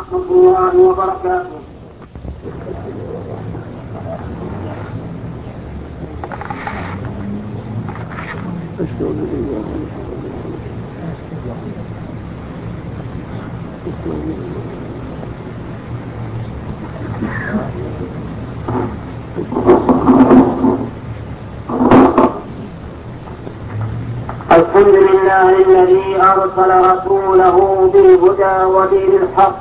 ورحمة الله وبركاته. الحمد لله الذي أرسل رسوله بالهدى ودين الحق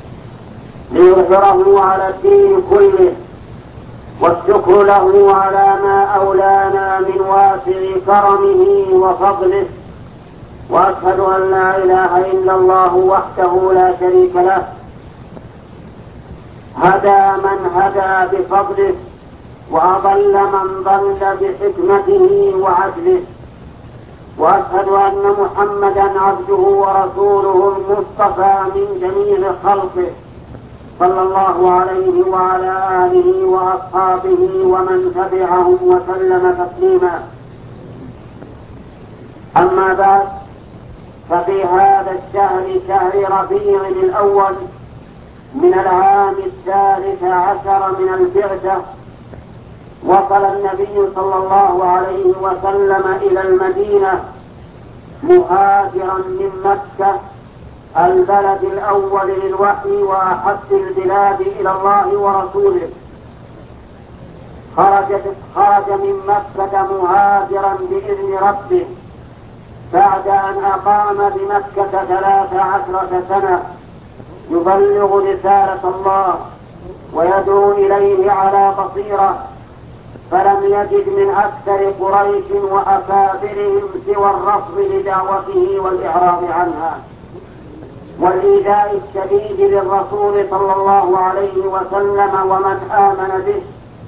ليظهره على الدين كله، والشكر له على ما أولانا من واسع كرمه وفضله، وأشهد أن لا إله إلا الله وحده لا شريك له، هدى من هدى بفضله وأضل من ضل بحكمته وعدله، وأشهد أن محمدا عبده ورسوله المصطفى من جميع خلقه، صلى الله عليه وعلى آله وأصحابه ومن تبعهم وسلم تسليما. أما بعد، ففي هذا الشهر، شهر ربيع الأول من العام 13 من البعثة، وصل النبي صلى الله عليه وسلم إلى المدينة مهاجرا من مكة، البلد الأول للوحي وأحب البلاد إلى الله ورسوله. خرج من مكة مهاجرا بإذن ربه بعد أن أقام بمكة 13 سنة يبلغ رسالة الله ويدعو إليه على بصيرة، فلم يجد من أكثر قريش وأكابرهم سوى الرفض لدعوته والإعراض عنها والإيذاء الشديد للرسول صلى الله عليه وسلم ومن آمن به،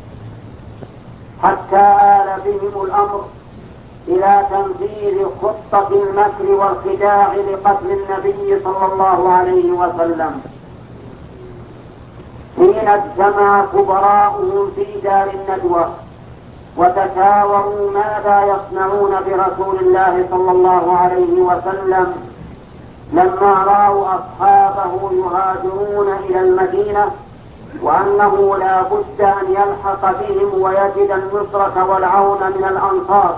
حتى آل بهم الأمر إلى تنفيذ خطة المكر والخداع لقتل النبي صلى الله عليه وسلم. حين اجتمع كبراؤهم في دار الندوة وتشاوروا ماذا يصنعون برسول الله صلى الله عليه وسلم، لما رأوا أصحابه يهاجرون إلى المدينة وأنه لا بد أن يلحق بهم ويجد النصرة والعون من الأنصار،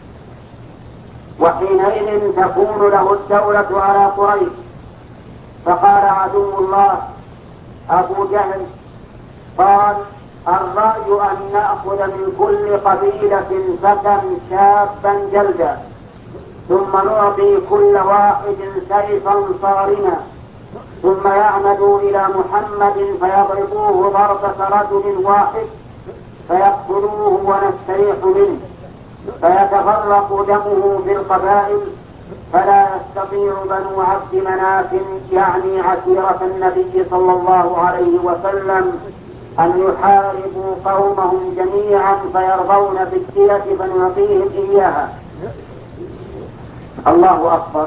وحينئذ تكون له الدولة على قريش. فقال عدو الله أبو جهل، قال: الرأي أن نأخذ من كل قبيلة فتى شابا جلدا، ثم نعطي كل واحد سيفا صارما، ثم يعمدوا إلى محمد فيضربوه ضربة رجل واحد فيقتلوه ونستريح منه، فيتفرق دمه في القبائل، فلا يستطيع بنو عبد مناف يعني عشيرة النبي صلى الله عليه وسلم أن يحاربوا قومهم جميعا فيرضون بالدية فنعطيهم إياها. الله أكبر.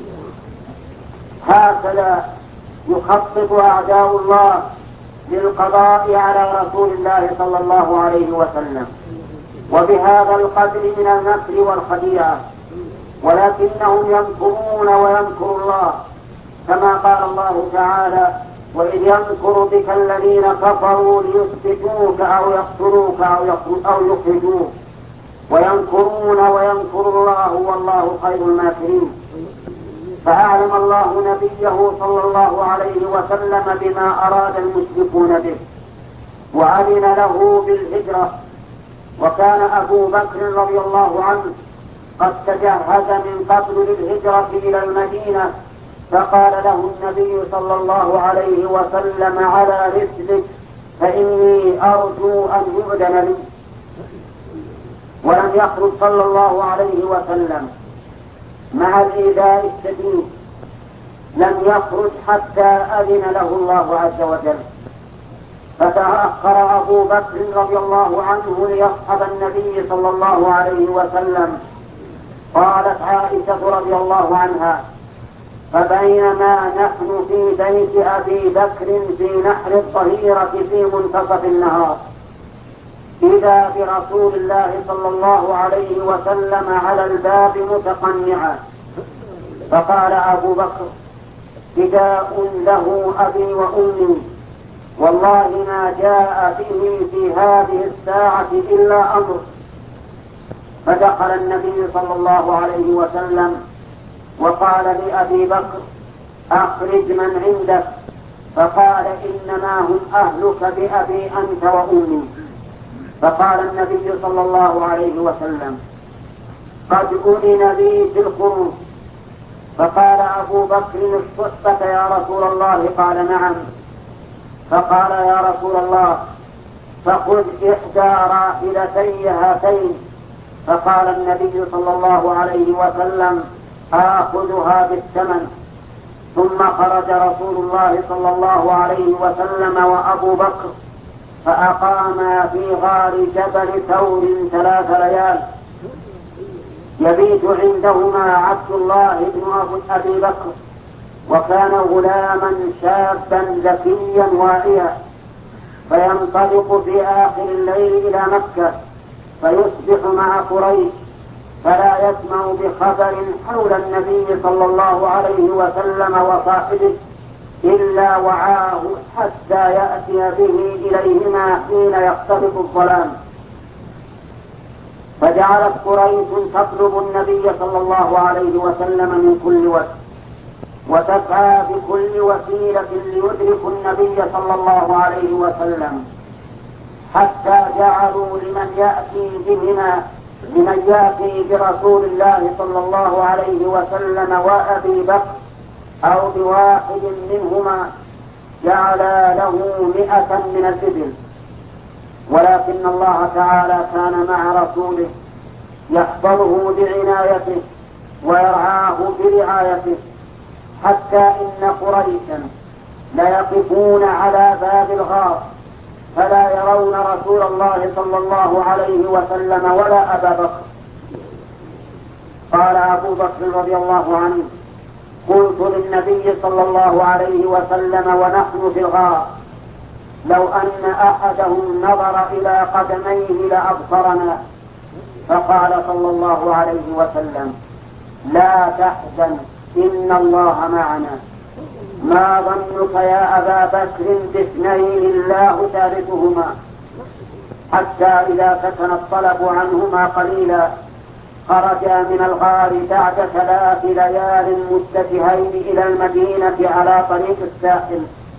هكذا يخطط أعداء الله للقضاء على رسول الله صلى الله عليه وسلم، وبهذا القدر من المكر والخديعة، ولكنهم يمكرون ويمكر الله، كما قال الله تعالى: وإذ يمكر بك الذين كفروا ليثبتوك أو يقتلوك أو يخرجوك ويمكرون ويمكر الله والله خير الماكرين. فأعلم الله نبيه صلى الله عليه وسلم بما أراد المشركون به وأذن له بالهجرة. وكان أبو بكر رضي الله عنه قد تجهز من قبل للهجرة إلى المدينة، فقال له النبي صلى الله عليه وسلم: على رسلك فإني أرجو أن يؤذن لي. ولم يخرج صلى الله عليه وسلم مع الإيذاء الشديد، لم يخرج حتى أذن له الله عز وجل. فتأخر أبو بكر رضي الله عنه ليصحب النبي صلى الله عليه وسلم. قالت عائشة رضي الله عنها: فبينما نحن في بيت أبي بكر في نحر الظهيرة في منتصف النهار، إذا برسول الله صلى الله عليه وسلم على الباب متقنعا. فقال أبو بكر: فداء له أبي وأمي، والله ما جاء به في هذه الساعة إلا أمر. فدخل النبي صلى الله عليه وسلم وقال لأبي بكر: أخرج من عندك. فقال: إنما هم أهلك بأبي أنت وأمي. فقال النبي صلى الله عليه وسلم: قد أذن لي في الخروج. فقال أبو بكر: الصحبة يا رسول الله؟ قال: نعم. فقال: يا رسول الله، فخذ إحدى راحلتي هاتين. فقال النبي صلى الله عليه وسلم: آخذها بالثمن. ثم خرج رسول الله صلى الله عليه وسلم وأبو بكر، فأقاما في غار جبل ثور 3 ليال، يبيت عندهما عبد الله بن أبي بكر، وكان غلاما شابا ذكيا واعيا، فينطلق في آخر الليل إلى مكة فيصبح مع قريش، فلا يسمع بخبر حول النبي صلى الله عليه وسلم وصاحبه إلا وعاه حتى يأتي به إليهما حين يختلط الظلام. فجعلت قريش تطلب النبي صلى الله عليه وسلم من كل وجه، وتسعى بكل وسيلة ليدرك النبي صلى الله عليه وسلم، حتى جعلوا لمن يأتي برسول الله صلى الله عليه وسلم وأبي بكر أو بواحد منهما جعل له 100 من الإبل. ولكن الله تعالى كان مع رسوله يحفظه بعنايته ويرعاه برعايته، حتى إن قريشا ليقفون على باب الغار فلا يرون رسول الله صلى الله عليه وسلم ولا أبا بكر. قال أبو بكر رضي الله عنه: قلت للنبي صلى الله عليه وسلم ونحن في الغار: لو أن أحدهم نظر إلى قدميه لأبصرنا. فقال صلى الله عليه وسلم: لا تحزن، إن الله معنا. ما ظنك يا أبا بكر ب2 الله ثالثهما. حتى إذا سكن الطلب عنهما قليلا خرجا من الغار بعد 3 ليال متجهين إلى المدينة على طريق الساحل،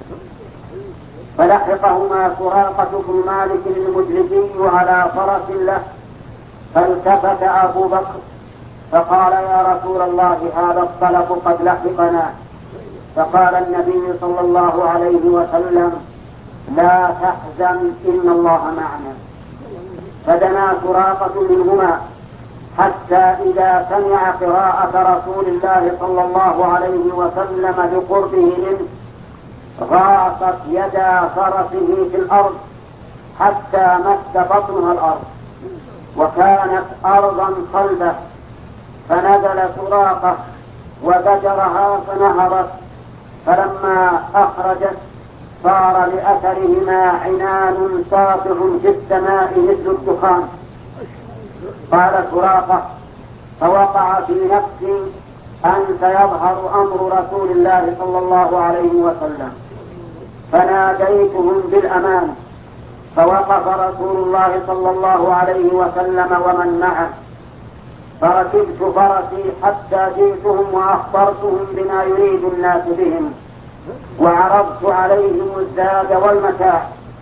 فلحقهما سراقة بن مالك المجلسي على فرس له، فالتفت أبو بكر فقال: يا رسول الله، هذا الطلب قد لحقنا. فقال النبي صلى الله عليه وسلم: لا تحزن، إن الله معنا. فدنا سراقة منهما حتى إذا سمع قراءة رسول الله صلى الله عليه وسلم بقربه منه غاصت يدا فرسه في الأرض حتى مس بطنها الأرض، وكانت أرضا صلبة، فنزل سراقة وزجرها فنهضت، فلما أخرجت صار لأثرهما عنان ساطع في السماء مثل الدخان. قال سراقة: فوقع في نفسي أن سيظهر أمر رسول الله صلى الله عليه وسلم، فناديتهم بالأمان، فوقف رسول الله صلى الله عليه وسلم ومن معه، فركبت فرسي حتى جئتهم وأخبرتهم بما يريد الناس بهم، وعرضت عليهم الزاد والمتاع.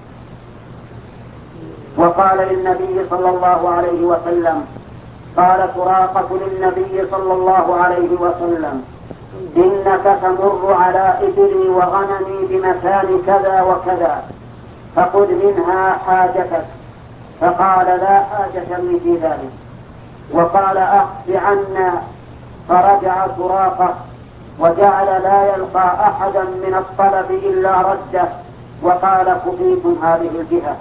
وقال للنبي صلى الله عليه وسلم: قال سراقة للنبي صلى الله عليه وسلم: إنك تمر على إبلي وغنمي بمكان كذا وكذا، فخذ منها حاجتك. فقال: لا حاجة لي في ذلك. وقال: أخف عنا. فرجع سراقة وجعل لا يلقى أحدا من الطلب إلا رده، وقال: كفيتم هذه الجهة.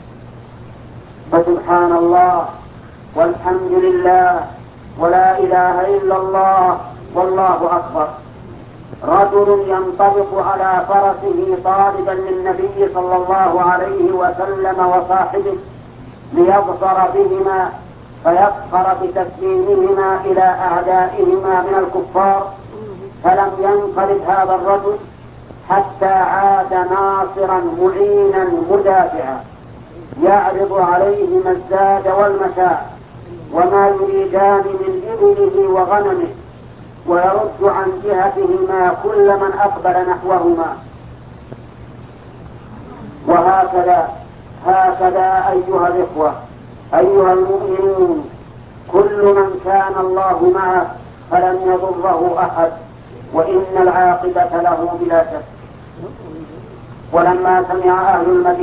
فسبحان الله والحمد لله ولا إله إلا الله والله أكبر. رجل ينطلق على فرسه طالبا للنبي صلى الله عليه وسلم وصاحبه ليبصر بهما فيفخر بتسليمهما إلى أعدائهما من الكفار، فلم ينقلب هذا الرجل حتى عاد ناصرا معينا مدافعا يعرض عليهما الزاد والمتاع وما يريدان من إبله وغنمه، ويرد عن جهتهما كل من أقبل نحوهما. هكذا أيها الإخوة أيها المؤمنون، كل من كان الله معه فلن يضره أحد، وإن العاقبة له بلا شك. ولما سمع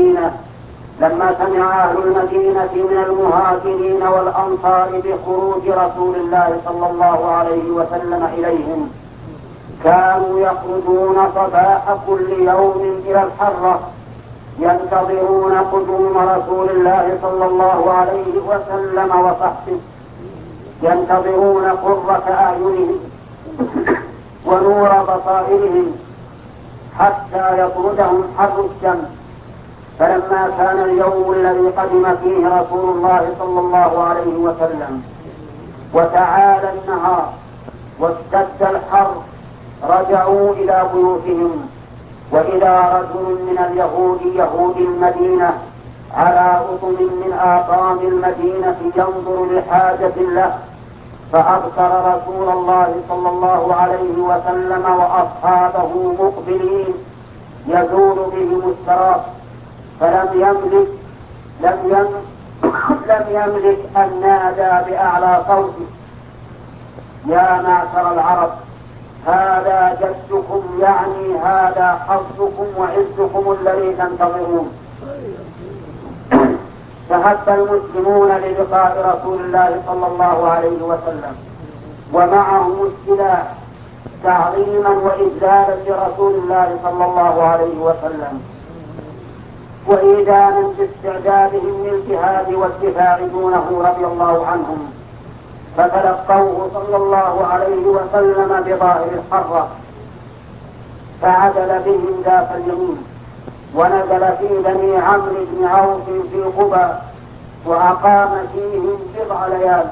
أهل المدينة من المهاجرين والأنصار بخروج رسول الله صلى الله عليه وسلم إليهم، كانوا يخرجون صباح كل يوم إلى الحرة ينتظرون قدوم رسول الله صلى الله عليه وسلم وصحبه، ينتظرون قرة أعينهم ونور بصائرهم حتى يطردهم حر الشمس. فلما كان اليوم الذي قدم فيه رسول الله صلى الله عليه وسلم وتعالى النهار واشتد الحر، رجعوا إلى بيوتهم، وإذا رجل من يهود المدينة على أطم من آطام المدينة ينظر لحاجة له، فأبصر رسول الله صلى الله عليه وسلم وأصحابه مقبلين يزول بهم السراب، فلم يملك أن نادى بأعلى صوته: يا معشر العرب، هذا جدكم، يعني هذا حظكم وعزكم الذي تنتظرون. فهب المسلمون للقاء رسول الله صلى الله عليه وسلم ومعهم السلاح تعظيما وإجلالا لرسول الله صلى الله عليه وسلم، وإيدانا باستعدادهم للجهاد والدفاع دونه رضي الله عنهم، فتلقوه صلى الله عليه وسلم بظاهر الحرة، فعدل بهم ذات اليمين ونزل في بني عمرو بن عوف في قبى، وأقام فيهم بضع ليال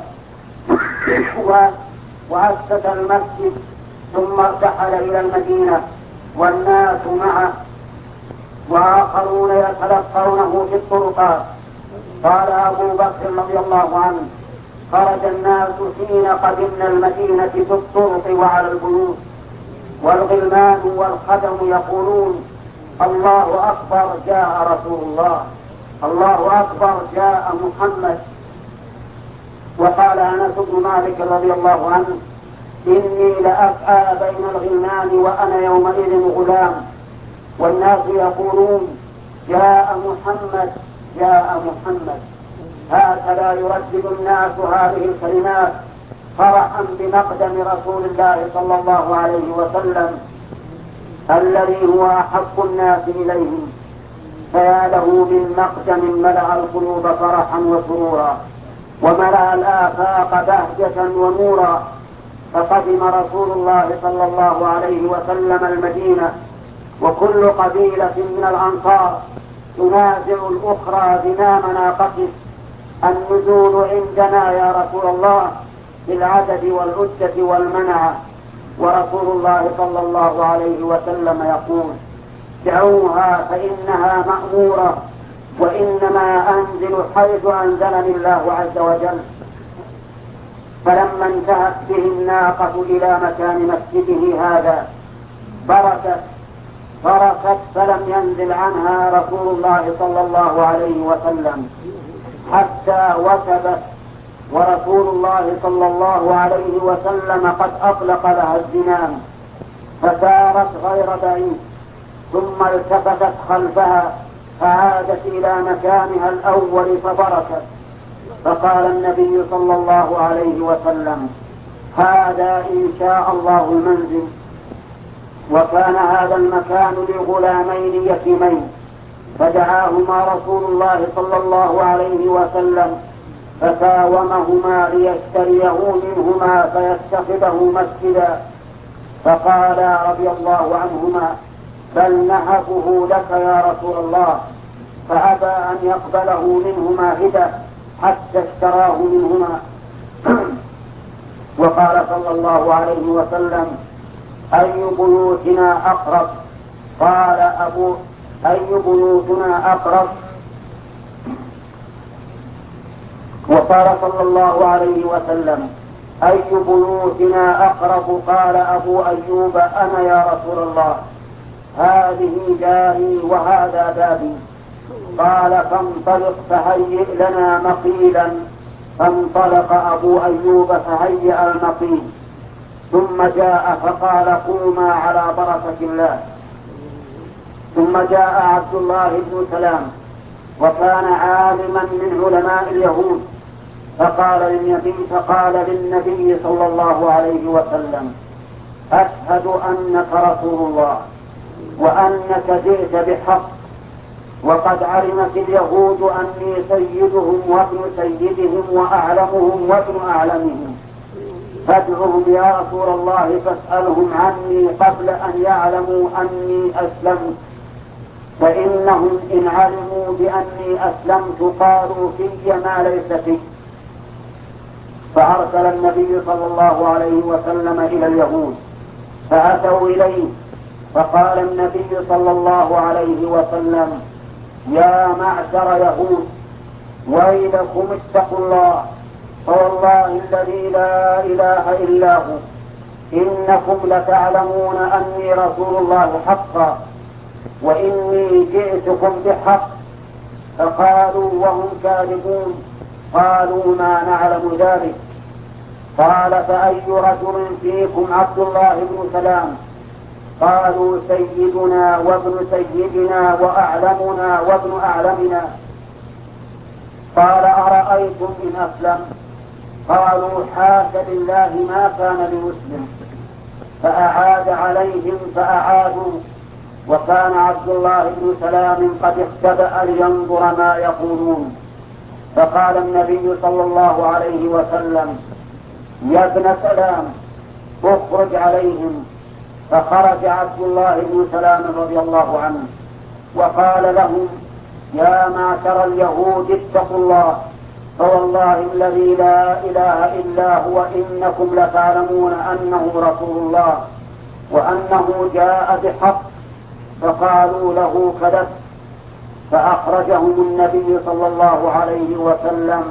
وأسس المسجد، ثم ارتحل إلى المدينة والناس معه وآخرون يتلقونه في الطرقات. قال أبو بكر رضي الله عنه: خرج الناس حين قدمنا المدينة في الطرق وعلى البيوت، والغلمان والخدم يقولون: الله أكبر، جاء رسول الله، الله أكبر، جاء محمد. وقال أنس بن مالك رضي الله عنه: إني لأسعى بين الغلمان وأنا يومئذ غلام، والناس يقولون: جاء محمد، جاء محمد. هكذا يردد الناس هذه الكلمات فرحا بمقدم رسول الله صلى الله عليه وسلم الذي هو أحب الناس إليهم، فيا له من مقدم ملأ القلوب فرحا وسرورا وملأ الآفاق بهجة ونورا. فقدم رسول الله صلى الله عليه وسلم المدينة، وكل قبيلة من الأنصار تنازع الأخرى زمام ناقته: النزول عندنا يا رسول الله بالعدد والعدة والمنعة. ورسول الله صلى الله عليه وسلم يقول: دعوها فإنها مأمورة، وإنما أنزل حيث أنزلني الله عز وجل. فلما انتهت به الناقة إلى مكان مسجده هذا بركت فلم ينزل عنها رسول الله صلى الله عليه وسلم حتى وثبت، ورسول الله صلى الله عليه وسلم قد أطلق لها الزمام، فسارت غير بعيد، ثم التفتت خلفها فعادت إلى مكانها الأول فبركت. فقال النبي صلى الله عليه وسلم: هذا إن شاء الله المنزل. وكان هذا المكان لغلامين يتيمين، فدعاهما رسول الله صلى الله عليه وسلم فساومهما ليشتريه منهما فيتخذه مسجدا، فقالا رضي الله عنهما: بل نهبه لك يا رسول الله، فأبى أن يقبله منهما هدى حتى اشتراه منهما. وقال صلى الله عليه وسلم: أي بيوتنا أقرب؟ قال أي بيوتنا أقرب؟ وقال صلى الله عليه وسلم: أي بيوتنا أقرب؟ قال أبو أيوب: أنا يا رسول الله، هذه داري وهذا بابي. قال: فانطلق فهيئ لنا مقيلا. فانطلق أبو أيوب فهيأ المقيل، ثم جاء فقال: قوما على بركة الله. ثم جاء عبد الله بن سلام وكان عالما من علماء اليهود، فقال للنبي صلى الله عليه وسلم: أشهد أنك رسول الله وأنك جئت بحق، وقد علمت اليهود أني سيدهم وابن سيدهم وأعلمهم وابن أعلمهم، فادعهم يا رسول الله فاسألهم عني قبل أن يعلموا أني أسلمت، فإنهم إن علموا بأني أسلمت قالوا في ما ليس فيه. فأرسل النبي صلى الله عليه وسلم إلى اليهود فأتوا إليه، فقال النبي صلى الله عليه وسلم: يا معشر يهود، ويلكم اتقوا الله، فوالله الذي لا إله إلا هو إنكم لتعلمون أني رسول الله حقا، وإني جئتكم بحق. فقالوا وهم كاذبون: قالوا ما نعلم ذلك. قال: فأي رجل فيكم عبد الله بن سلام؟ قالوا: سيدنا وابن سيدنا وأعلمنا وابن أعلمنا. قال: أرأيتم إن أسلم؟ قالوا: حاش لله ما كان لمسلم. فأعاد عليهم فأعادوا، وكان عبد الله بن سلام قد اختبأ لينظر ما يقولون. فقال النبي صلى الله عليه وسلم: يا ابن سلام، اخرج عليهم. فخرج عبد الله بن سلام رضي الله عنه وقال لهم: يا معشر اليهود، اتقوا الله، فوالله الذي لا إله إلا هو إنكم لتعلمون أنه رسول الله وأنه جاء بحق. فقالوا له: كذبت. فأخرجهم النبي صلى الله عليه وسلم.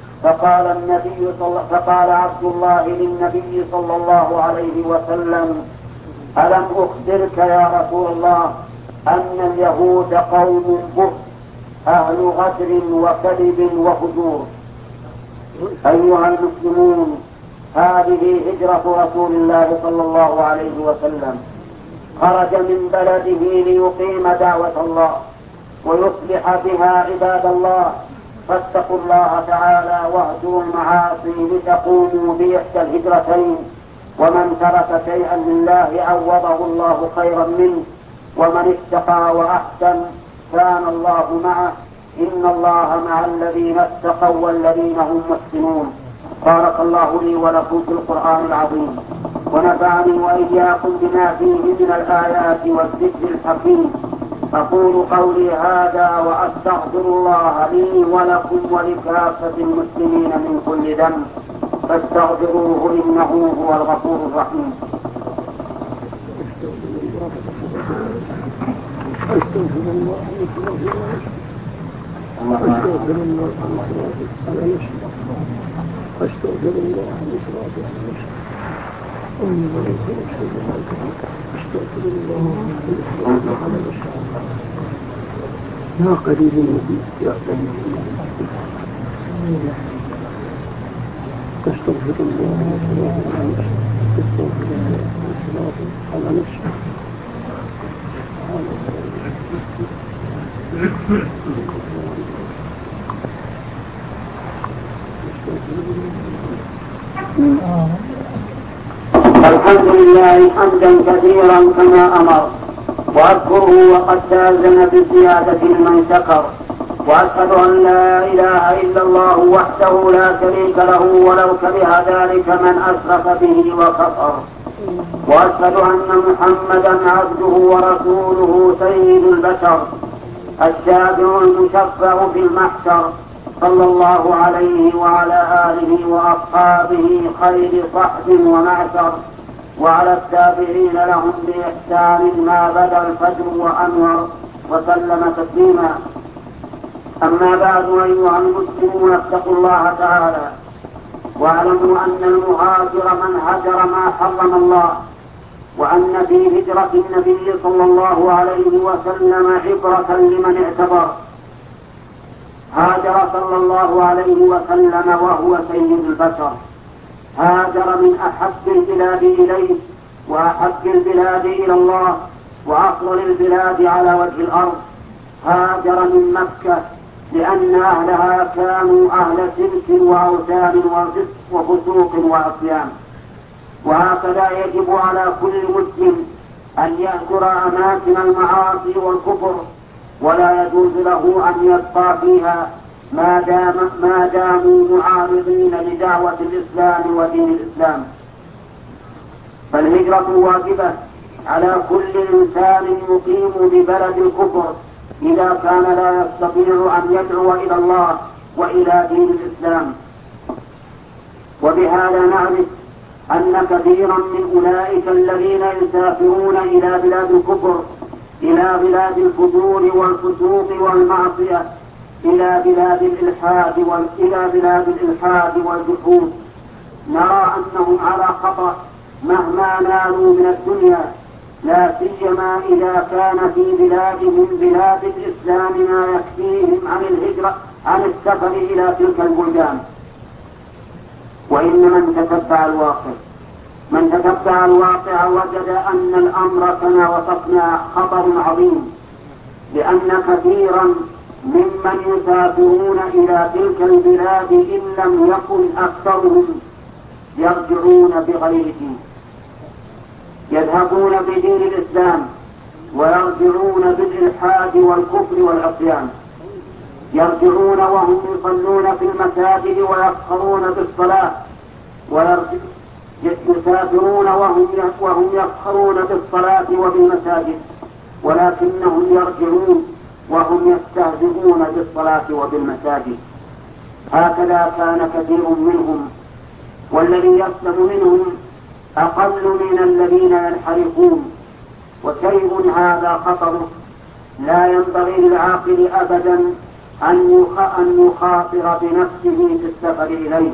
فقال عبد الله للنبي صلى الله عليه وسلم: ألم أخبرك يا رسول الله أن اليهود قوم بؤس، أهل غدر وكذب وفجور؟ أيها المسلمون، هذه هجرة رسول الله صلى الله عليه وسلم، خرج من بلده ليقيم دعوة الله ويصلح بها عباد الله، فاتقوا الله تعالى واهجروا المعاصي لتقوموا بإحدى الهجرتين. ومن ترك شيئا لله عوضه الله خيرا منه، ومن اتقى وأحسن كان الله معه، إن الله مع الذين اتقوا والذين هم محسنون. بارك الله لي ولكم في القرآن العظيم، ونفعني وإياكم بما فيه من الآيات والذكر الحكيم. أقول قولي هذا وأستغفر الله لي ولكم ولكافة المسلمين من كل ذنب، فاستغفروه إنه هو الغفور الرحيم. أستغفر الله يا قريب النبي يا قريب أستغفر الله على نفسه. الحمد لله حمدا كثيرا كما أمر، وأذكره وقد تأذن بالزيادة لمن شكر، وأشهد أن لا إله إلا الله وحده لا شريك له ولو كره ذلك من أشرك به وكفر، وأشهد أن محمدا عبده ورسوله سيد البشر الشافع المشفع في المحشر، صلى الله عليه وعلى آله وأصحابه خير صحب ومعشر. وعلى التابعين لهم بإحسان ما بدا الفجر وأنور وسلم تسليما. أما بعد، أيها المسلمون، اتقوا الله تعالى واعلموا أن المهاجر من هجر ما حرم الله، وأن في هجرة النبي صلى الله عليه وسلم عبرة لمن اعتبر. هاجر صلى الله عليه وسلم وهو سيد البشر، هاجر من أحب البلاد إليه وأحب البلاد إلى الله وأفضل البلاد على وجه الأرض. هاجر من مكة لأن أهلها كانوا أهل شرك وأوثان وفسوق وعصيان. وهكذا يجب على كل مسلم أن يهجر أماكن المعاصي والكفر، ولا يجوز له أن يبقى فيها ما داموا معارضين لدعوة الإسلام ودين الإسلام. فالهجرة واجبة على كل إنسان يقيم ببلد الكفر إذا كان لا يستطيع أن يدعو إلى الله وإلى دين الإسلام. وبهذا نعرف أن كثيرا من أولئك الذين يسافرون إلى بلاد الكفر، إلى بلاد الفجور والفسوق والمعصية، إلى بلاد الإلحاد والجحود، نرى أنهم على خطأ مهما نالوا من الدنيا، لا سيما إذا كان في بلاد الإسلام ما يكفيهم عن الهجرة عن السفر إلى تلك البلدان. وإن من تتبع الواقع وجد أن الأمر كما وصفنا خطر عظيم، لأن كثيرا ممن يسافرون إلى تلك البلاد إن لم يكن أكثرهم يرجعون بغير دين، يذهبون بدين الإسلام ويرجعون بالإلحاد والكفر والعصيان، يرجعون وهم يصلون في المساجد ويفخرون بالصلاة، يسافرون وهم يفخرون بالصلاة وبالمساجد، ولكنهم يرجعون وهم يستهزئون بالصلاة وبالمساجد. هكذا كان كثير منهم، والذي يسلم منهم أقل من الذين ينحرفون. وشيء هذا خطر لا ينبغي للعاقل أبدا أن يخاطر بنفسه في السفر إليه.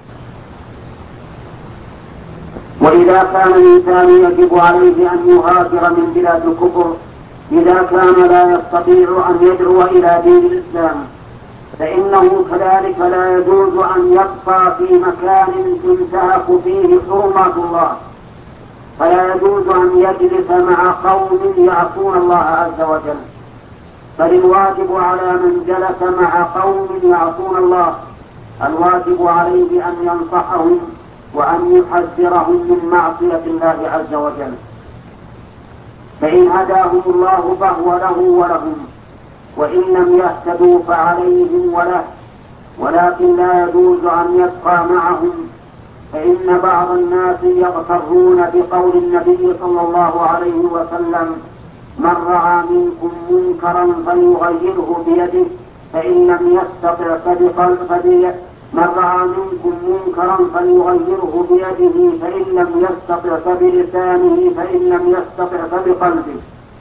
وإذا كان الإنسان يجب عليه أن يهاجر من بلاد الكفر إذا كان لا يستطيع أن يدعو إلى دين الإسلام، فإنه كذلك لا يجوز أن يبقى في مكان تنتهك فيه حرمات الله، فلا يجوز أن يجلس مع قوم يعصون الله عز وجل، بل الواجب على من جلس مع قوم يعصون الله الواجب عليه أن ينصحهم وأن يحذرهم من معصية الله عز وجل. فإن هداهم الله فهو له ولهم، وإن لم يهتدوا فعليهم وله، ولكن لا يجوز أن يبقى معهم، فإن بعض الناس يغترون بقول النبي صلى الله عليه وسلم: من رأى منكم منكرا فليغيره بيده فإن لم يستطع فبقلبه، من رأى منكم منكرا فليغيره بيده فإن لم يستطع فبلسانه فإن لم يستطع فبقلبه.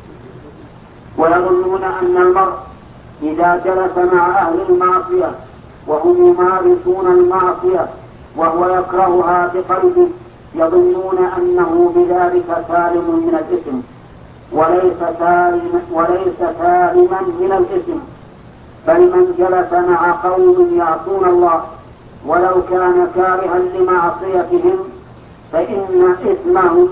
ويظنون أن المرء إذا جلس مع أهل المعصية وهم يمارسون المعصية وهو يكرهها بقلبه، يظنون أنه بذلك سالم من الإثم، وليس سالما من الإثم، بل من جلس مع قوم يعصون الله ولو كان كارها لمعصيتهم فإن إثمه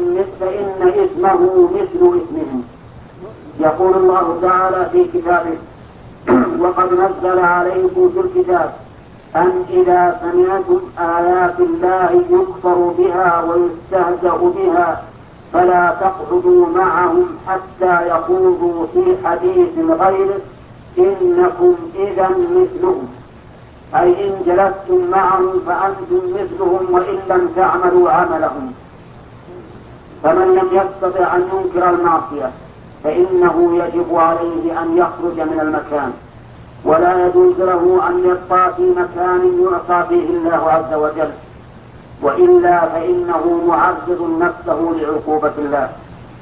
مثل إثمهم. يقول الله تعالى في كتابه: وقد نزل عليكم في الكتاب أن إذا سمعتم آيات الله يكفر بها ويستهزأ بها فلا تقعدوا معهم حتى يخوضوا في حديث غيره إنكم إذا مثلهم، أي إن جلستم معهم فأنتم مثلهم وإن لم تعملوا عملهم. فمن لم يستطع أن ينكر المعصية فإنه يجب عليه أن يخرج من المكان، ولا يجوز له أن يبقى في مكان يعصى فيه الله عز وجل، وإلا فإنه معرض نفسه لعقوبة الله.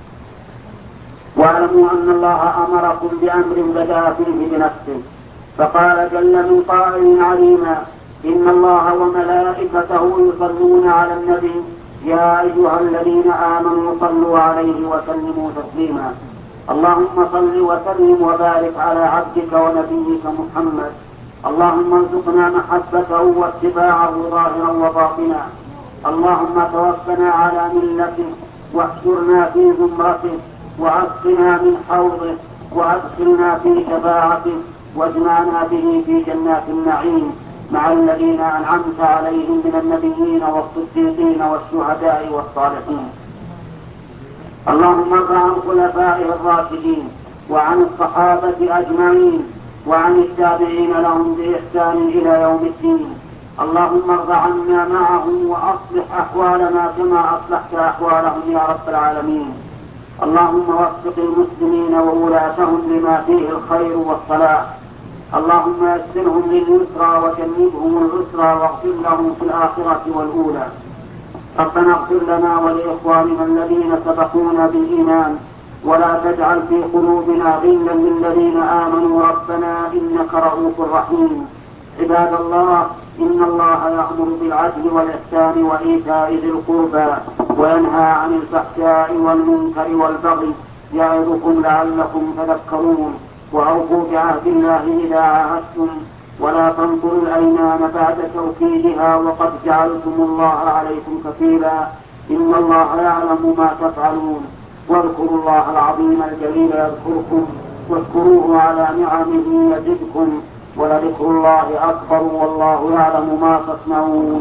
واعلموا أن الله أمركم بأمر بدأ فيه بنفسه، فقال جل من قائل عليما: إن الله وملائكته يصلون على النبي يا أيها الذين آمنوا صلوا عليه وسلموا تسليما. اللهم صل وسلم وبارك على عبدك ونبيك محمد. اللهم ارزقنا محبته واتباعه ظاهرا وباطنا. اللهم توفنا على ملته واحشرنا في زمرته وعصنا من حوضه وادخلنا في شفاعته واجمعنا به في جنات النعيم مع الذين أنعمت عليهم من النبيين والصديقين والشهداء والصالحين. اللهم ارض عن خلفائه الراشدين وعن الصحابة أجمعين وعن التابعين لهم بإحسان إلى يوم الدين. اللهم ارض عنا معهم وأصلح أحوالنا كما أصلحت أحوالهم يا رب العالمين. اللهم وفق المسلمين وولاتهم لما فيه الخير والصلاح. اللهم يسرهم لليسرى وجنبهم العسرى واغفر لهم في الآخرة والأولى. ربنا اغفر لنا ولإخواننا الذين سبقونا بالإيمان ولا تجعل في قلوبنا غلا للذين آمنوا ربنا إنك رؤوف رحيم. عباد الله، إن الله يأمر بالعدل والإحسان وإيتاء ذي القربى وينهى عن الفحشاء والمنكر والبغي يعظكم لعلكم تذكرون. وأوفوا بعهد الله إذا عاهدتم ولا تنقضوا الأيمان بعد توكيدها وقد جعلتم الله عليكم كفيلا. إن الله يعلم ما تفعلون. واذكروا الله العظيم الجليل يذكركم واشكروه على نعمه يزدكم ولذكر الله أكبر والله يعلم ما تصنعون.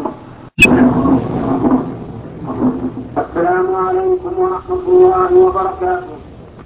السلام عليكم ورحمة الله وبركاته.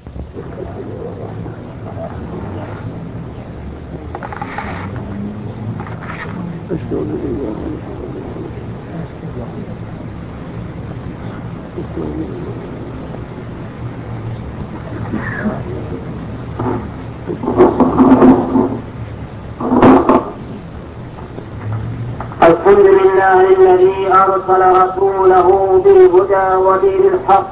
الحمد لله الذي أرسل رسوله بالهدى ودين الحق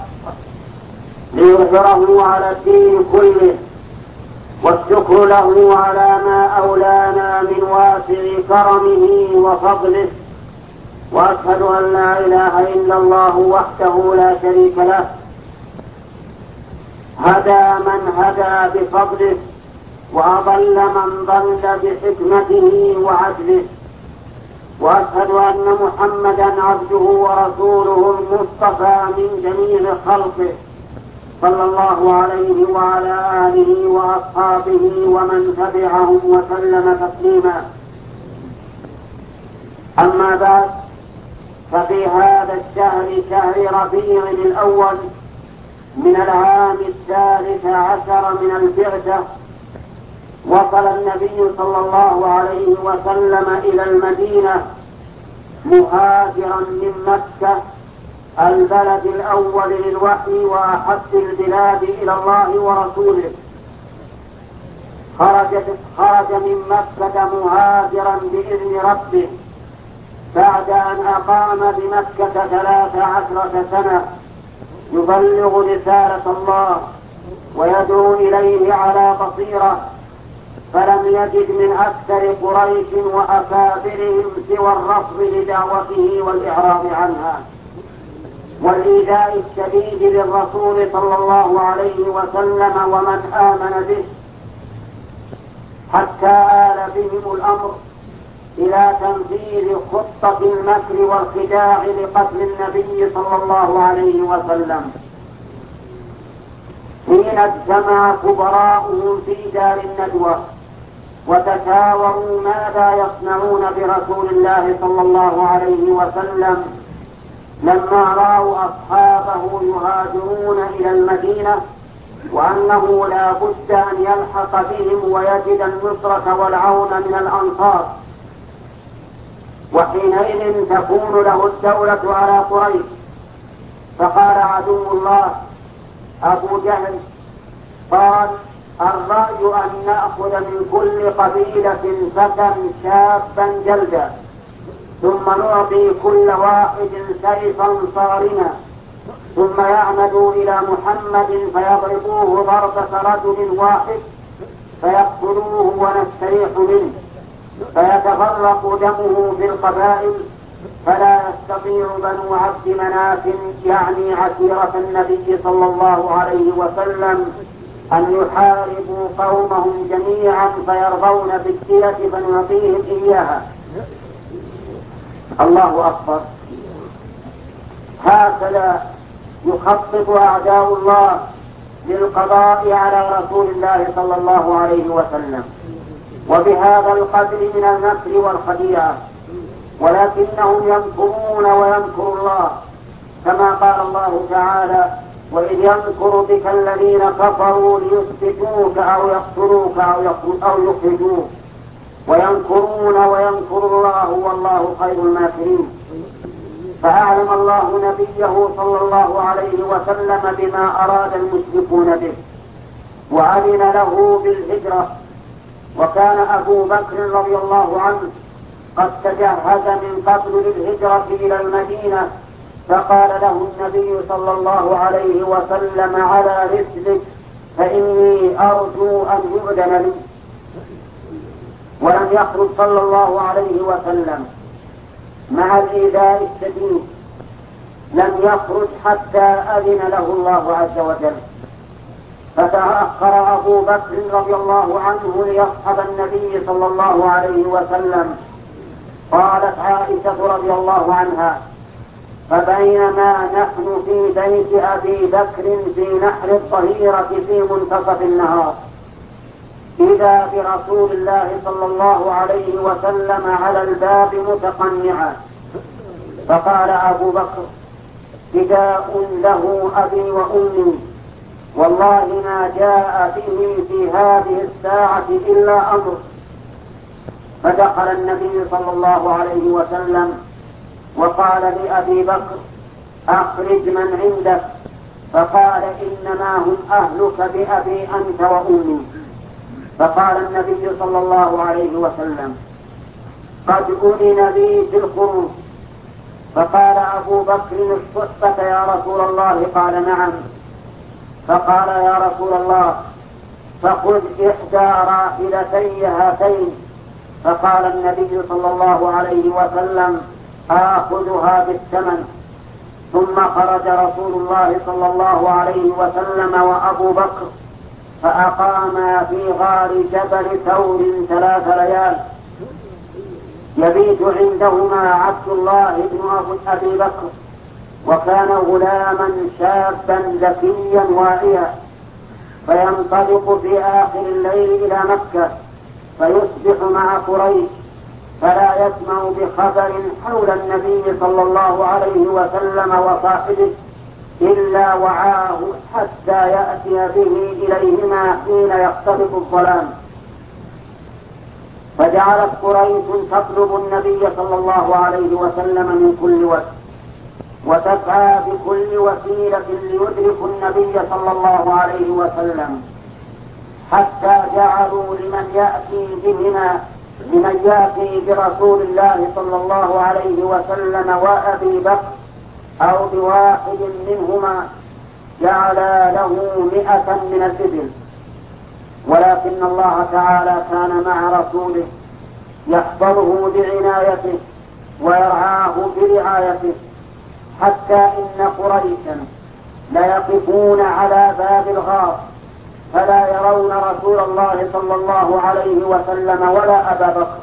ليظهره على الدين كله، والشكر له على ما أولانا من واسع كرمه وفضله. وأشهد أن لا إله إلا الله وحده لا شريك له، هدى من هدى بفضله وأضل من ضل بحكمته وعدله. وأشهد أن محمدا عبده ورسوله المصطفى من جميع خلقه صلى الله عليه وعلى آله وأصحابه ومن تبعهم وسلم تسليما. أما بعد، ففي هذا الشهر، شهر ربيع الأول من العام 13 من البعثة، وصل النبي صلى الله عليه وسلم إلى المدينة مهاجرا من مكة البلد الأول للوحي وأحب البلاد إلى الله ورسوله. خرج من مكة مهاجرا بإذن ربه بعد أن أقام بمكة 13 سنة يبلغ رسالة الله ويدعو إليه على بصيرة، فلم يجد من أكثر قريش وأكابرهم سوى الرفض لدعوته والإعراض عنها والإيذاء الشديد للرسول صلى الله عليه وسلم ومن آمن به، حتى آل بهم الأمر إلى تنفيذ خطة المكر والخداع لقتل النبي صلى الله عليه وسلم. حين اجتمع كبراؤهم في دار الندوة وتشاوروا ماذا يصنعون برسول الله صلى الله عليه وسلم لما رأوا أصحابه يهاجرون إلى المدينة وأنه لا بد أن يلحق بهم ويجد النصرة والعون من الأنصار، وحينئذ تكون له الدولة على قريش. فقال عدو الله أبو جهل قال: الرأي أن نأخذ من كل قبيلة فتى شابا جلدا ثم نعطي كل واحد سيفا صارما، ثم يعمدوا إلى محمد فيضربوه ضربة رجل واحد فيقتلوه ونستريح منه، فيتفرق دمه في القبائل، فلا يستطيع بنو عبد مناف يعني عشيرة النبي صلى الله عليه وسلم أن يحاربوا قومهم جميعا فيرضون بالدية فنعطيهم إياها. الله أكبر. هكذا يخطط أعداء الله للقضاء على رسول الله صلى الله عليه وسلم، وبهذا القدر من المكر والخديعة، ولكنهم يمكرون ويمكر الله، كما قال الله تعالى: وإذ يمكر بك الذين كفروا ليثبتوك أو يقتلوك أو يخرجوك ويمكرون ويمكر الله والله خير الماكرين. فأعلم الله نبيه صلى الله عليه وسلم بما أراد المشركون به، وأذن له بالهجرة. وكان أبو بكر رضي الله عنه قد تجهز من قبل للهجرة إلى المدينة، فقال له النبي صلى الله عليه وسلم: على رسلك فإني أرجو أن يؤذن لي. ولم يخرج صلى الله عليه وسلم مع الإيذاء الشديد، لم يخرج حتى أذن له الله عز وجل. فتأخر أبو بكر رضي الله عنه ليصحب النبي صلى الله عليه وسلم. قالت عائشة رضي الله عنها: فبينما نحن في بيت أبي بكر في نحر الظهيرة في منتصف النهار، إذا برسول الله صلى الله عليه وسلم على الباب متقنعا. فقال أبو بكر: فداء له أبي وأمي، والله ما جاء به في هذه الساعة إلا أمر. فدخل النبي صلى الله عليه وسلم وقال لأبي بكر: أخرج من عندك. فقال: إنما هم أهلك بأبي أنت وأمي. فقال النبي صلى الله عليه وسلم: قد أذن لي في الخروج. فقال أبو بكر: الصحبة يا رسول الله؟ قال: نعم. فقال: يا رسول الله، فخذ إحدى راحلتي هاتين. فقال النبي صلى الله عليه وسلم: آخذها بالثمن. ثم خرج رسول الله صلى الله عليه وسلم وأبو بكر، فأقاما في غار جبل ثور 3 ليال، يبيت عندهما عبد الله بن أبي بكر، وكان غلاما شابا ذكيا واعيا. فينطلق في آخر الليل إلى مكة، فيصبح مع قريش، فلا يسمع بخبر حول النبي صلى الله عليه وسلم وصاحبه إلا وعاه حتى يأتي به إليهما حين يختلط الظلام. فجعلت قريش تطلب النبي صلى الله عليه وسلم من كل وجه، وتسعى بكل وسيلة ليدرك النبي صلى الله عليه وسلم، حتى جعلوا لمن يأتي برسول الله صلى الله عليه وسلم وأبي بكر أو بواحد منهما جعل له 100 من الإبل. ولكن الله تعالى كان مع رسوله يحفظه بعنايته ويرعاه برعايته، حتى إن قريشا ليقفون على باب الغار فلا يرون رسول الله صلى الله عليه وسلم ولا أبا بكر.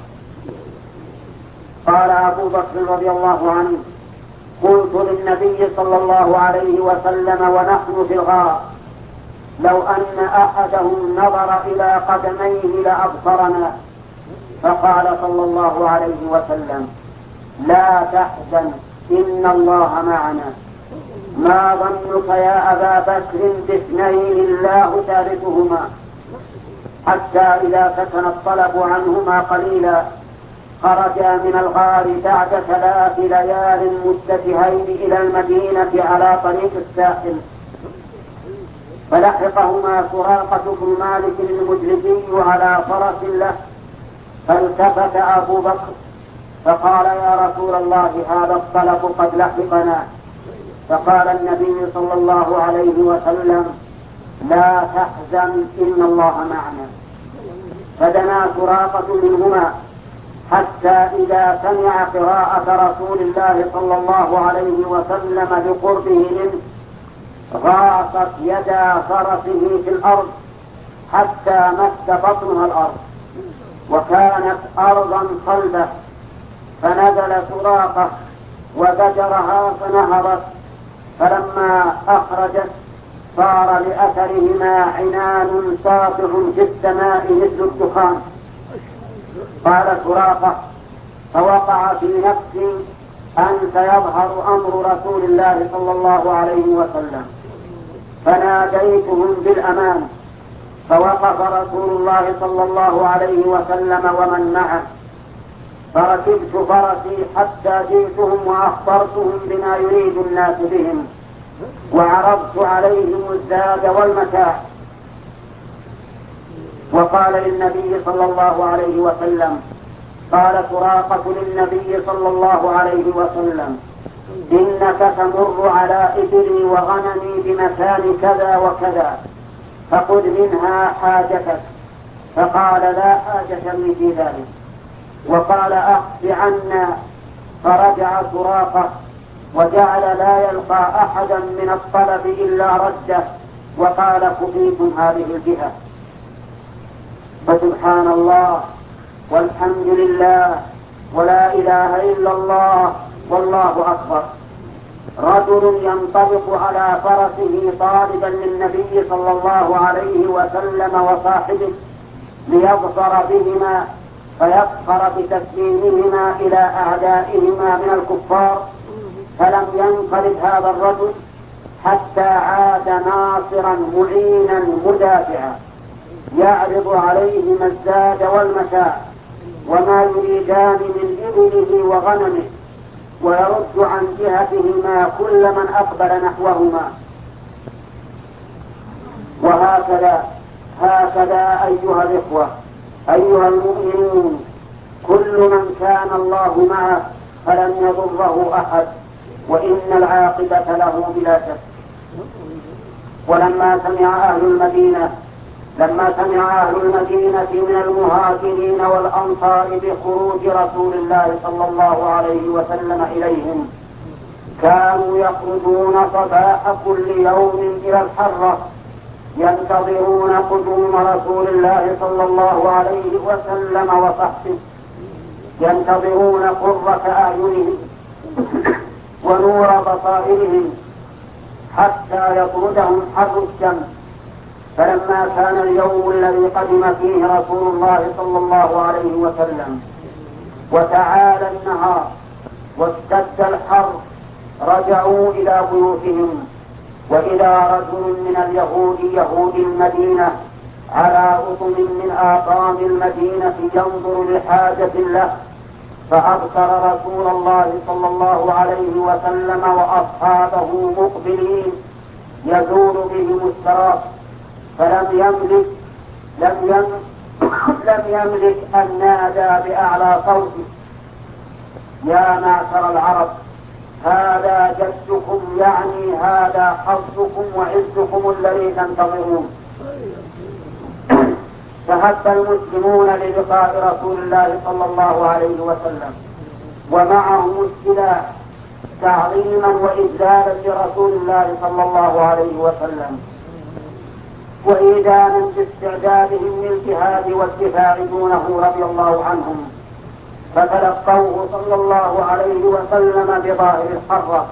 قال أبو بكر رضي الله عنه: قلت للنبي صلى الله عليه وسلم ونحن في الغار: لو أن أحدهم نظر إلى قدميه لأبصرنا. فقال صلى الله عليه وسلم: لا تحزن، إن الله معنا. ما ظنك يا أبا بكر باثنين الله ثالثهما. حتى إذا سكن الطلب عنهما قليلا خرجا من الغار بعد 3 ليال متجهين إلى المدينة على طريق الساحل. فلحقهما سراقة بن مالك المدلجي على فرس له، فالتفت أبو بكر فقال يا رسول الله هذا الطلب قد لحقنا. فقال النبي صلى الله عليه وسلم لا تحزن إن الله معنا. فدنا سراقة منهما حتى إذا سمع قراءة رسول الله صلى الله عليه وسلم بقربه منه غاصت يدا فرسه في الأرض حتى مس بطنها الأرض، وكانت أرضا صلبة. فنزل سراقة وزجرها فنهرت، فلما أخرجت صار لأثرهما عنان ساطع في السماء مثل الدخان. قال سراقة فوقع في نفسي أن سيظهر أمر رسول الله صلى الله عليه وسلم، فناديتهم بالأمان، فوقف رسول الله صلى الله عليه وسلم ومن معه، فركبت فرسي حتى جئتهم وأخبرتهم بما يريد الناس بهم، وعرضت عليهم الزاد والمتاع. وقال للنبي صلى الله عليه وسلم، قال سراقة للنبي صلى الله عليه وسلم إنك تمر على إبلي وغنمي بمكان كذا وكذا، فخذ منها حاجتك. فقال لا حاجة لي في ذلك. وقال أخف عنا. فرجع سراقة وجعل لا يلقى أحدا من الطلب إلا رده، وقال كفيتم هذه الجهة. فسبحان الله والحمد لله ولا إله إلا الله والله أكبر. رجل ينطلق على فرسه طالبا للنبي صلى الله عليه وسلم وصاحبه ليظفر بهما فيفخر بتسليمهما إلى أعدائهما من الكفار، فلم ينقلب هذا الرجل حتى عاد ناصرا معينا مدافعا يعرض عليهما الزاد والمتاع وما يريدان من إبله وغنمه، ويرد عن جهتهما كل من أقبل نحوهما. هكذا أيها الإخوة أيها المؤمنون، كل من كان الله معه فلن يضره أحد، وإن العاقبة له بلا شك. ولما سمع أهل المدينة من المهاجرين والأنصار بخروج رسول الله صلى الله عليه وسلم إليهم، كانوا يخرجون صباح كل يوم إلى الحرة ينتظرون قدوم رسول الله صلى الله عليه وسلم وصحبه، ينتظرون قرة أعينهم ونور بصائرهم حتى يطردهم حر الشمس. فلما كان اليوم الذي قدم فيه رسول الله صلى الله عليه وسلم وتعالى النهار واشتد الحر، رجعوا إلى بيوتهم، وإذا رجل من اليهود يهود المدينة على أطم من آطام المدينة ينظر لحاجة له، فأبصر رسول الله صلى الله عليه وسلم وأصحابه مقبلين يزول بهم السراب، فلم يملك أن نادى بأعلى صوته يا معشر العرب هذا جدكم، يعني هذا حظكم وعزكم الذي تنتظرون. فهب المسلمون للقاء رسول الله صلى الله عليه وسلم ومعهم السلاح تعظيما وإجلالا لرسول الله صلى الله عليه وسلم، وإيدانا باستعدادهم للجهاد والدفاع دونه رضي الله عنهم. فتلقوه صلى الله عليه وسلم بظاهر الحرة،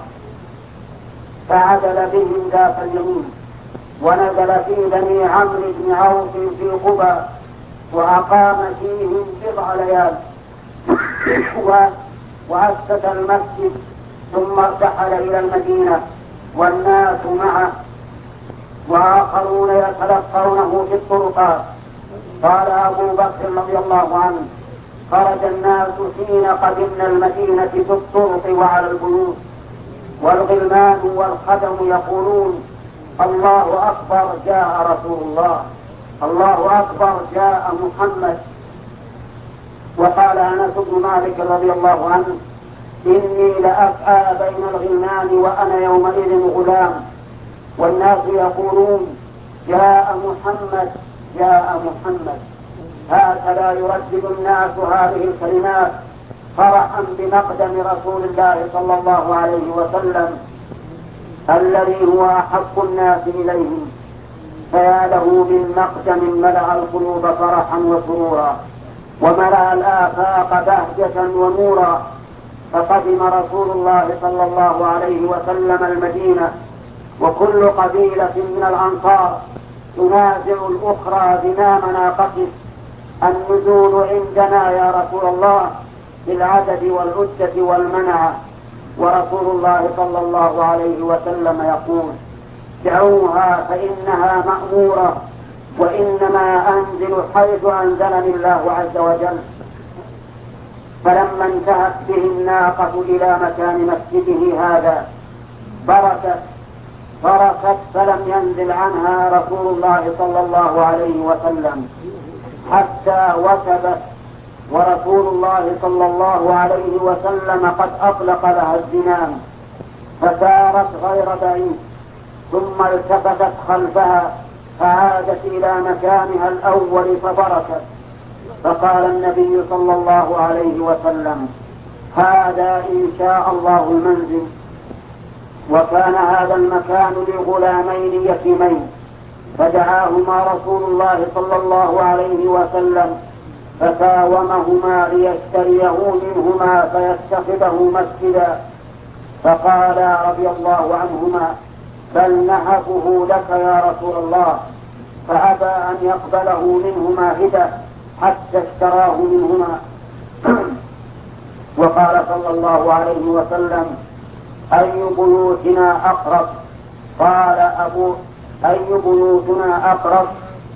فعدل بهم ذات اليمين ونزل في بني عمرو بن عوف في قبى، وأقام فيهم 7 ليال وأسس المسجد، ثم ارتحل إلى المدينة والناس معه وآخرون يتلقونه في الطرقات. قال أبو بكر رضي الله عنه خرج الناس حين قدمنا المدينة في الطرق وعلى البيوت، والغلمان والخدم يقولون الله أكبر جاء رسول الله، الله أكبر جاء محمد. وقال أنس بن مالك رضي الله عنه: إني لأسعى بين الغلمان وأنا يومئذ غلام، والناس يقولون: جاء محمد جاء محمد. هكذا يردد الناس هذه الكلمات فرحا بمقدم رسول الله صلى الله عليه وسلم الذي هو أحب الناس إليهم، فيا له من مقدم ملأ القلوب فرحا وسرورا وملأ الآفاق بهجة ونورا. فقدم رسول الله صلى الله عليه وسلم المدينة، وكل قبيلة من الأنصار تنازع الأخرى بما مناقته: النزول عندنا يا رسول الله بالعدد والعدة والمنعة. ورسول الله صلى الله عليه وسلم يقول: دعوها فإنها مأمورة، وإنما أنزل حيث أنزلني الله عز وجل. فلما انتهت به الناقة إلى مكان مسجده هذا بركت فلم ينزل عنها رسول الله صلى الله عليه وسلم حتى وثبت، ورسول الله صلى الله عليه وسلم قد أطلق لها الزمام، فسارت غير بعيد، ثم التفتت خلفها فعادت إلى مكانها الأول فبركت. فقال النبي صلى الله عليه وسلم: هذا إن شاء الله المنزل. وكان هذا المكان لغلامين يتيمين، فدعاهما رسول الله صلى الله عليه وسلم فساومهما ليشتريه منهما فيتخذه مسجدا، فقالا رضي الله عنهما: بل نهبه لك يا رسول الله، فأبى أن يقبله منهما هبة حتى اشتراه منهما. وقال صلى الله عليه وسلم: أي بيوتنا أقرب؟ قال أي بيوتنا أقرب؟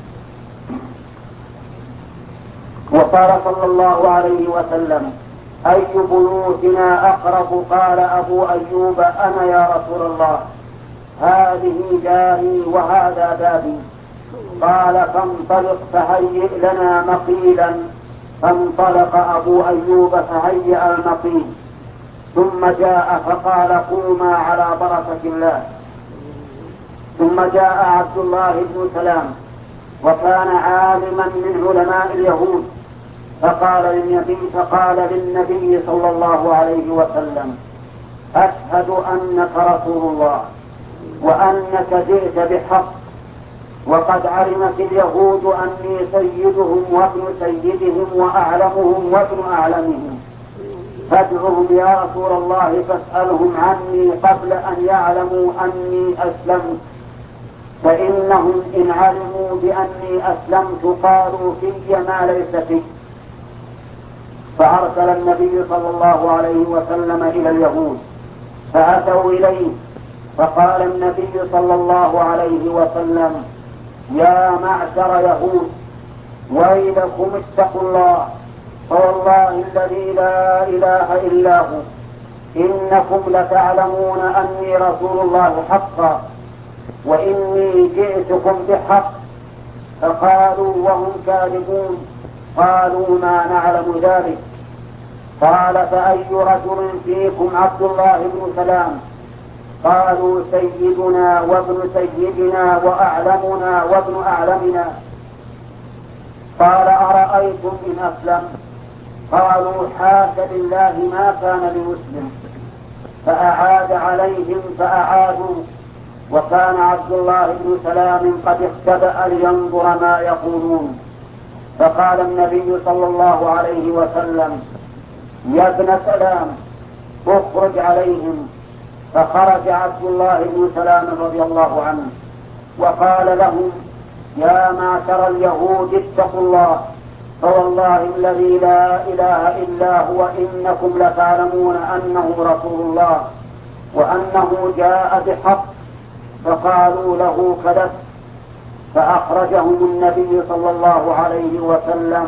وقال صلى الله عليه وسلم: أي بيوتنا أقرب؟ قال أبو أيوب: أنا يا رسول الله، هذه داري وهذا بابي. قال: فانطلق فهيئ لنا مقيلا. فانطلق أبو أيوب فهيأ المقيل، ثم جاء فقال: قوما على بركة الله. ثم جاء عبد الله بن سلام، وكان عالما من علماء اليهود، فقال للنبي صلى الله عليه وسلم: أشهد أنك رسول الله وأنك جئت بحق، وقد علمت اليهود أني سيدهم وابن سيدهم وأعلمهم وابن أعلمهم، فادعهم يا رسول الله فاسألهم عني قبل أن يعلموا أني أسلمت، فإنهم إن علموا بأني أسلمت قالوا في ما ليس فيه. فأرسل النبي صلى الله عليه وسلم إلى اليهود فأتوا إليه، فقال النبي صلى الله عليه وسلم: يا معشر يهود، ويلكم اتقوا الله، فوالله الذي لا إله إلا هو إنكم لتعلمون أني رسول الله حقا، وإني جئتكم بحق. فقالوا وهم كاذبون: قالوا ما نعلم ذلك. قال: فأي رجل فيكم عبد الله بن سلام؟ قالوا: سيدنا وابن سيدنا وأعلمنا وابن أعلمنا. قال: أرأيتم إن أسلم؟ قالوا: حاش لله ما كان ليسلم. فأعاد عليهم فأعادوا، وكان عبد الله بن سلام قد اختبأ لينظر ما يقولون. فقال النبي صلى الله عليه وسلم: يا ابن سلام، اخرج عليهم. فخرج عبد الله بن سلام رضي الله عنه وقال لهم: يا معشر اليهود اتقوا الله، فوالله الذي لا إله إلا هو إنكم لتعلمون أنه رسول الله وأنه جاء بحق. فقالوا له: كذبت. فأخرجهم النبي صلى الله عليه وسلم.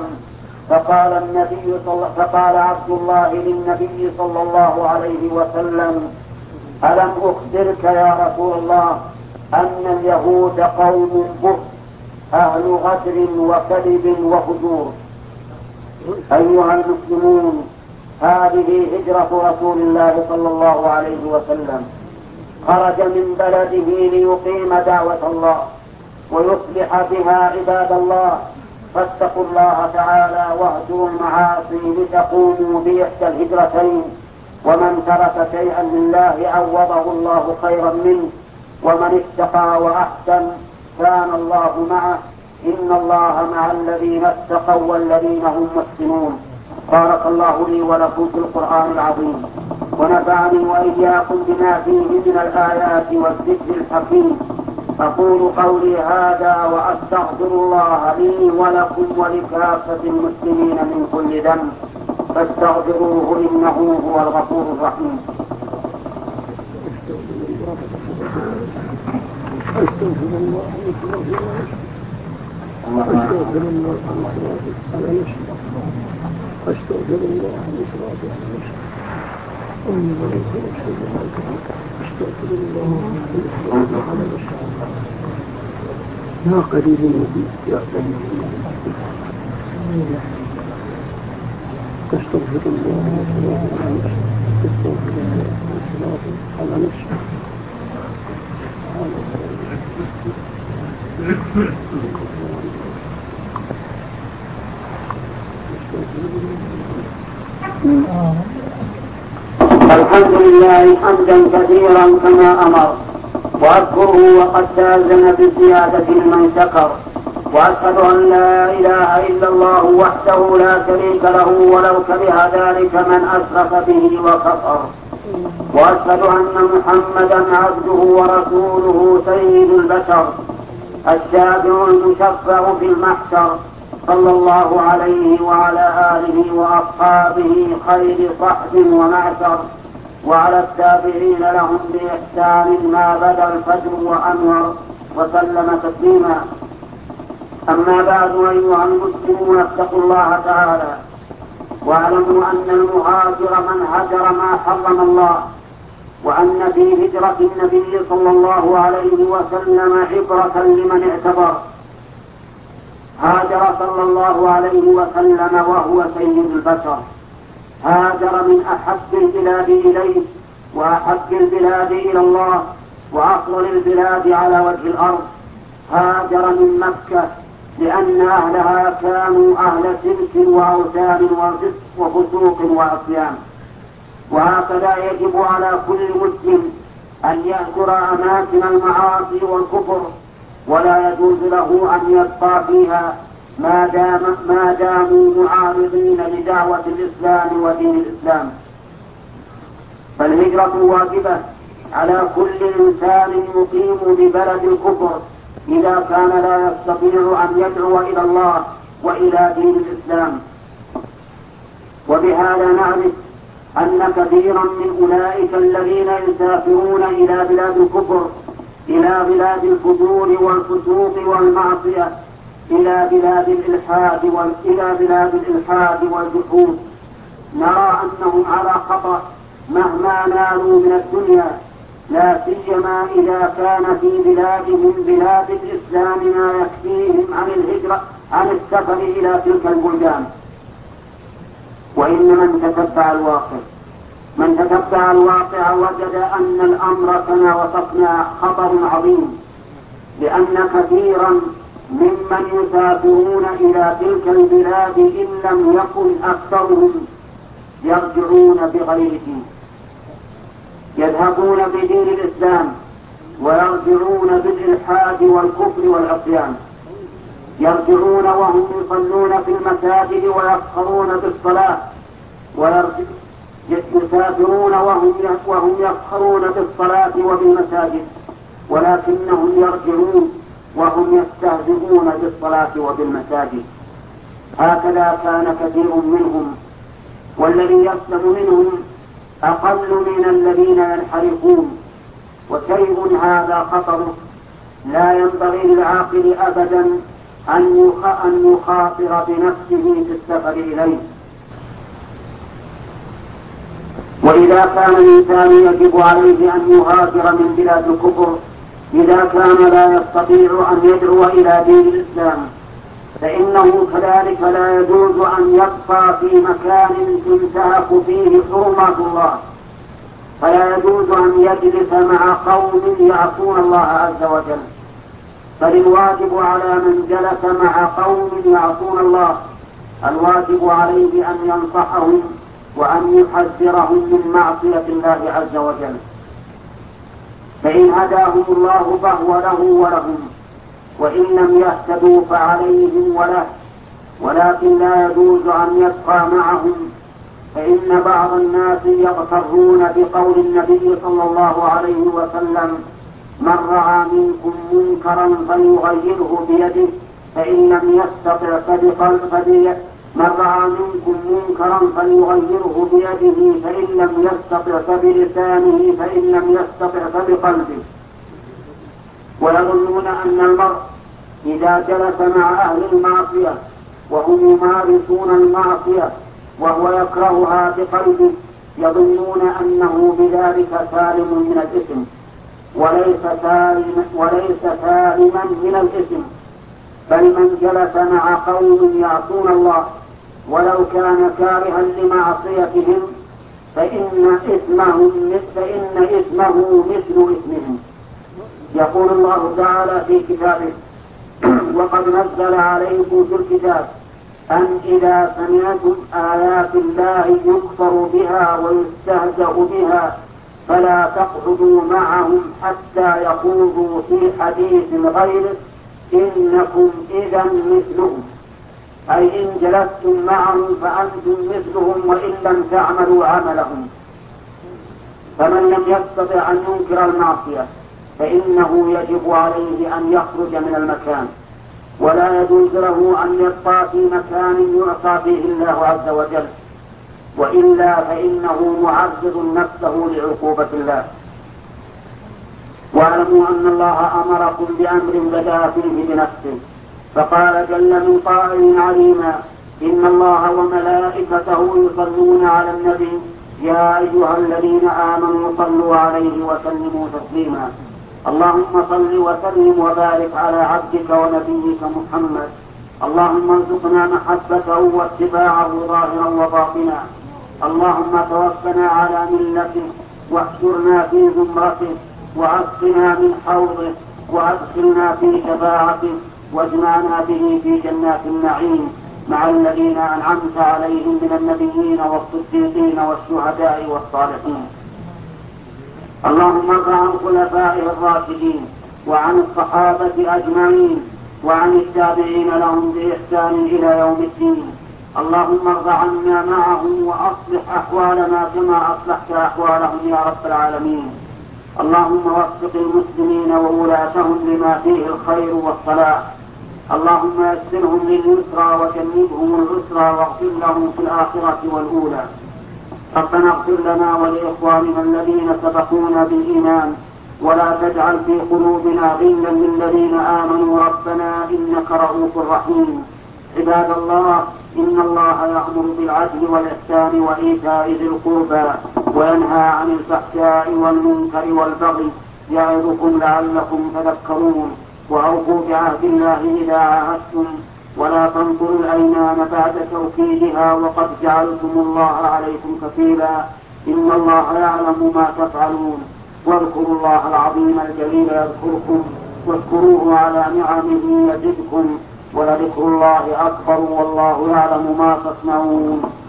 فقال عبد الله للنبي صلى الله عليه وسلم: ألم أخبرك يا رسول الله أن اليهود قوم بؤس أهل غدر وكذب وفجور؟ أيها المسلمون، هذه هجرة رسول الله صلى الله عليه وسلم، خرج من بلده ليقيم دعوة الله ويصلح بها عباد الله، فاتقوا الله تعالى واهجروا المعاصي لتقوموا بإحدى الهجرتين. ومن ترك شيئا لله عوضه الله خيرا منه، ومن اتقى وأحسن كان الله معه، إن الله مع الذين اتقوا والذين هم محسنون. بارك الله لي ولكم في القرآن العظيم، ونفعني وإياكم بما فيه من الآيات والذكر الحكيم. أقول قولي هذا وأستغفر الله لي ولكم ولكافة المسلمين من كل ذنب، فاستغفروه إنه هو الغفور الرحيم. أستغفر الله أستغفر الله على نفسي أستغفر الله أستغفر الله على نفسي يا قريب النبي يا قريب أستغفر الله أستغفر الله على نفسي الحمد لله حمدا كثيرا كما أمر، وأذكره وقد تأذن بزيادة من شكر، وأشهد أن لا إله إلا الله وحده لا شريك له ولو كره ذلك من أشرك به وكفر، وأشهد أن محمدا عبده ورسوله سيد البشر الشافع المشفع في المحشر، صلى الله عليه وعلى آله وأصحابه خير صحب ومعشر، وعلى التابعين لهم بإحسان ما بدا الفجر وأنور، وسلم تسليما. أما بعد، أيها المسلمون، اتقوا الله تعالى واعلموا أن المهاجر من هجر ما حرم الله، وأن في هجرة النبي صلى الله عليه وسلم عبرة لمن اعتبر. هاجر صلى الله عليه وسلم وهو سيد البشر، هاجر من أحب البلاد إليه وأحب البلاد إلى الله وأفضل البلاد على وجه الأرض. هاجر من مكة لأن أهلها كانوا أهل شرك وأوثان وفسوق وعصيان، وهكذا يجب على كل مسلم أن يهجر أماكن المعاصي والكفر، ولا يجوز له أن يبقى فيها ما داموا معارضين لدعوة الإسلام ودين الإسلام. فالهجرة واجبة على كل إنسان يقيم ببلد الكفر إذا كان لا يستطيع أن يدعو إلى الله وإلى دين الإسلام. وبهذا نعرف أن كثيرا من أولئك الذين يسافرون إلى بلاد الكفر، إلى بلاد الفجور والفسوق والمعصية، إلى بلاد الإلحاد والجحود، نرى أنهم على خطأ مهما نالوا من الدنيا، لا سيما إذا كان في بلادهم بلاد الإسلام ما يكفيهم عن السفر إلى تلك البلدان. وإن من تتبع الواقع وجد أن الأمر كما وصفنا خطر عظيم، لأن كثيرا ممن يسافرون إلى تلك البلاد إن لم يكن أكثرهم يرجعون بغير دين، يذهبون بدين الإسلام ويرجعون بالإلحاد والكفر والعصيان، يرجعون وهم يصلون في المساجد ويفخرون بالصلاة، يسافرون وهم يفخرون بالصلاة وبالمساجد، ولكنهم يرجعون وهم يستهزئون بالصلاة وبالمساجد. هكذا كان كثير منهم، والذي يسلم منهم أقل من الذين ينحرفون، وشيء هذا خطر لا ينبغي للعاقل أبدا أن يخاطر بنفسه في السفر إليه. وإذا كان الإنسان يجب عليه أن يهاجر من بلاد الكفر إذا كان لا يستطيع أن يدعو إلى دين الإسلام، فإنه كذلك لا يجوز أن يبقى في مكان تنتهك فيه حرمات الله، فلا يجوز أن يجلس مع قوم يعصون الله عز وجل، بل الواجب على من جلس مع قوم يعصون الله الواجب عليه أن ينصحهم وأن يحذرهم من معصية الله عز وجل، فإن هداهم الله فهو له ولهم، وإن لم يهتدوا فعليهم وله، ولكن لا يجوز أن يبقى معهم، فإن بعض الناس يغترون بقول النبي صلى الله عليه وسلم: من رأى منكم منكرا فليغيره بيده فإن لم يستطع فبقلبه، من رأى منكم منكرا فليغيره بيده فإن لم يستطع فبلسانه فإن لم يستطع فبقلبه. ويظنون أن المرء إذا جلس مع أهل المعصية وهم يمارسون المعصية وهو يكرهها بقلبه يظنون أنه بذلك سالم من الإثم، وليس سالما من الإثم، بل من جلس مع قوم يعصون الله ولو كان كارها لمعصيتهم فإن إثمه مثل إثمهم. يقول الله تعالى في كتابه: وقد نزل عليكم في الكتاب أن إذا سمعتم آيات الله يكفر بها ويستهزأ بها فلا تقعدوا معهم حتى يخوضوا في حديث غيره إنكم إذا مثلهم، أي إن جلستم معهم فأنتم مثلهم وإن لم تعملوا عملهم. فمن لم يستطع أن ينكر المعصية فإنه يجب عليه أن يخرج من المكان، ولا يجوز له أن يبقى في مكان يعصى فيه الله عز وجل، وإلا فإنه معرض نفسه لعقوبة الله. واعلموا أن الله أمركم بأمر بدأ فيه بنفسه، فقال جل من قائل عليما: إن الله وملائكته يصلون على النبي يا أيها الذين آمنوا صلوا عليه وسلموا تسليما. اللهم صل وسلم وبارك على عبدك ونبيك محمد. اللهم ارزقنا محبته واتباعه ظاهرا وباطنا. اللهم توفنا على ملته واحشرنا في زمرته وعصنا من حوضه وادخلنا في شفاعته واجمعنا به في جنات النعيم مع الذين أنعمت عليهم من النبيين والصديقين والشهداء والصالحين. اللهم ارض عن خلفائه الراشدين وعن الصحابة أجمعين وعن التابعين لهم بإحسان إلى يوم الدين. اللهم ارض عنا معهم وأصلح أحوالنا كما أصلحت أحوالهم يا رب العالمين. اللهم وفق المسلمين وولاتهم لما فيه الخير والصلاح. اللهم يسرهم لليسرى وجنبهم العسرى واغفر لهم في الآخرة والأولى. ربنا اغفر لنا ولإخواننا الذين سبقونا بالإيمان ولا تجعل في قلوبنا غلا للذين آمنوا ربنا إنك رؤوف رحيم. عباد الله، إن الله يأمر بالعدل والإحسان وإيتاء ذي القربى وينهى عن الفحشاء والمنكر والبغي يعظكم لعلكم تذكرون. وأوفوا بعهد الله إذا عاهدتم ولا تنقضوا الأيمان بعد توكيدها وقد جعلتم الله عليكم كفيلا إن الله يعلم ما تفعلون. واذكروا الله العظيم الجليل يذكركم واذكروه على نعمه يزدكم ولذكر الله أكبر والله يعلم ما تصنعون.